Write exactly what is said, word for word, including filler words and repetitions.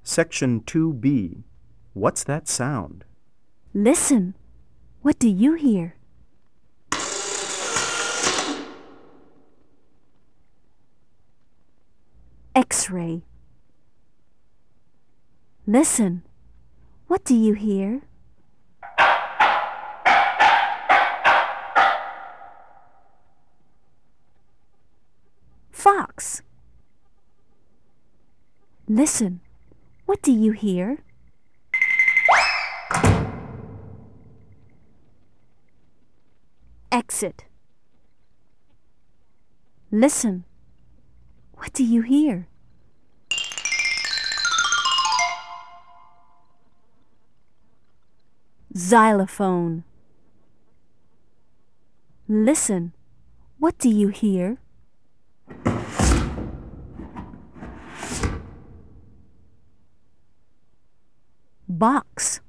Section two B. What's that sound? Listen. What do you hear? X-ray. Listen. What do you hear? Fox. Listen. What do you hear? Exit. Listen. What do you hear? Xylophone. Listen. What do you hear? Box.